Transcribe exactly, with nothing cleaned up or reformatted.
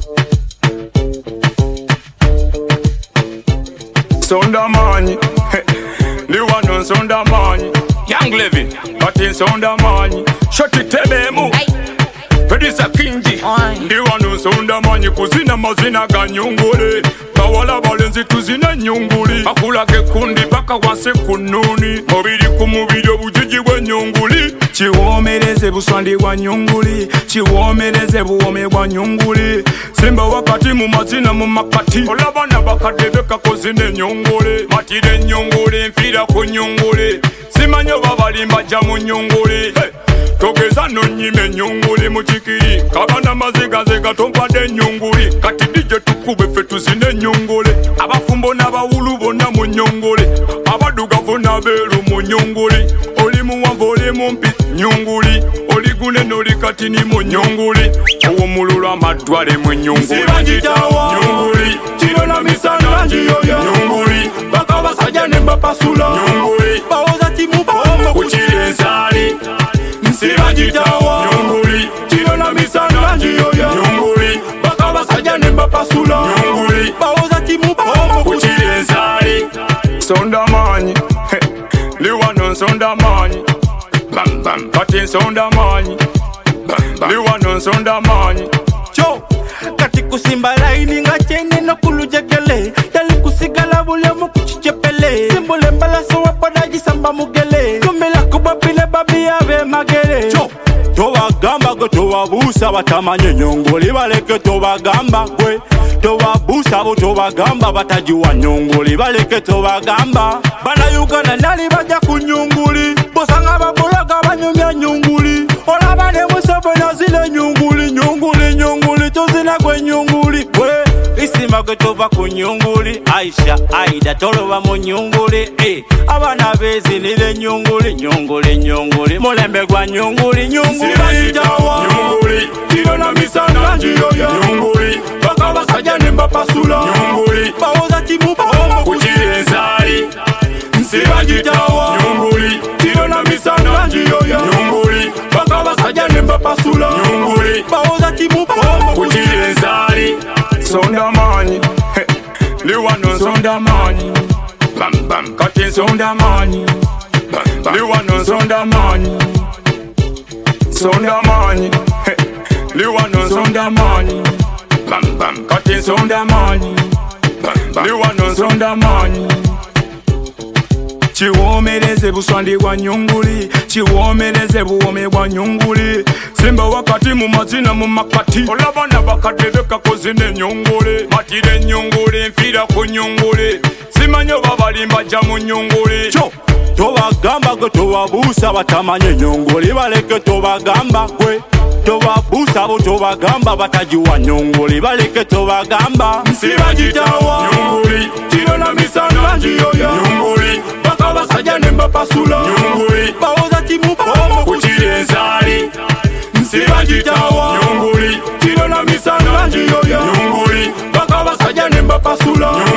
Sonda money, the one on Sonda money. Young Levy, but in Sonda money. Shut it, tebemu. Pedisa kinji, the one on Sonda money. Kuzina mazina ganyungule. Kawala balenzi tuzina nyunguli. Akula ke kundi baka wase kununi. Mobili kumubili obujiji we nyunguli. Chiwomeleze buswandi wa nyunguli. Chiwomeleze buwome wa nyunguli. Simba wakati mu mazina mu makati. Olabana bakadebeka kozine nyunguli. Matire nyunguli, nfira ku nyunguli. Simanyo babalimba jamu nyunguli. Hey! Togeza nonyime nyunguli muchikiri. Kabana maziga ziga tompade nyunguli. Kati dije tukube fetu zine nyunguli. Abafumbo n'abawulu bonna mu nyunguli. Abadugavu n'abeeru mu nyunguli. Oli muwanvu oli mumpi nyunguli. Oli gunene oli katini mu nyunguli. Owomululu amadwale mu nyunguli. Sibagitawa nyunguli. Kiro na misana njiyoya nyunguli. Baka basajja ne bapasula nyunguli. Bawoza timu bomo Kuchiri ensali. Sibagitawa nyunguli. Kiro na misana njiyoya nyunguli. Baka basajja ne bapasula nyunguli. Bawoza timu bomo Kuchiri ensali. Sonda money, the one on Sonda money. Bam bam, but in Sonda money. Bam bam, the one on Sonda money. Cho kati kusimba laini nga chene no kulujekele Yali kusigala bule mu kuchichepele Simbule mbalaso wapadaji samba mugele Kumila kubapile babi ave magele Cho towa gamba go towa busa batamanye nyongoli baleke towa gamba kwe Towa busa bo towa gamba batajiwa nyongoli baleke towa gamba Bana Uganda nali baja kunyunguli Bosanga babulaga banyumya nyunguli Olabane musebe na zile nyunguli Nyunguli nyunguli tuzina kwe nyunguli Kwe isima kwe tova kunyunguli Aisha Aida toloba mu nyunguli eh. Abana bezi nile nyunguli Nyunguli nyunguli Mulembe kwa nyunguli Nyunguli Sibagitawa nyunguli. Kiro na misana njiyoya nyunguli. Baka basajja ne bapasula nyunguli. Bawoza timu bomo Kuchiri ensali. Sibagitawa nyunguli. Kiro na misana njiyoya nyunguli. Baka basajja ne bapasula nyunguli. Bawoza timu bomo Kuchiri ensali. Sonda money, the one on Sonda money. Bam bam, cutting Sonda money. Bam bam, the one on Sonda money. Sonda money, the one on Sonda money. Bam bam, cutting Sonda money. Bam bam, the one on Sonda money. Chiwomeleze buswandi wa nyunguli. Chiwomeleze buwome wa nyunguli. Simba wakati mu mazina mu makati. Olabana bakadebeka kozine nyunguli. Matire nyunguli, nfira ku nyunguli. Simanyo babalimba jamu nyunguli. Cho towa gamba go towa busa batamanye nyunguli baleke towa gamba kwe Towa busa bo towa gamba batajiwa nyunguli baleke towa gamba Sibagitawa nyunguli. Kiro na misana njiyoya nyunguli. Baka basajja ne bapasula nyunguli. Bawoza timu bomo Kuchiri ensali. Sibagitawa nyunguli. Kiro na misana njiyoya nyunguli. Baka basajja ne bapasula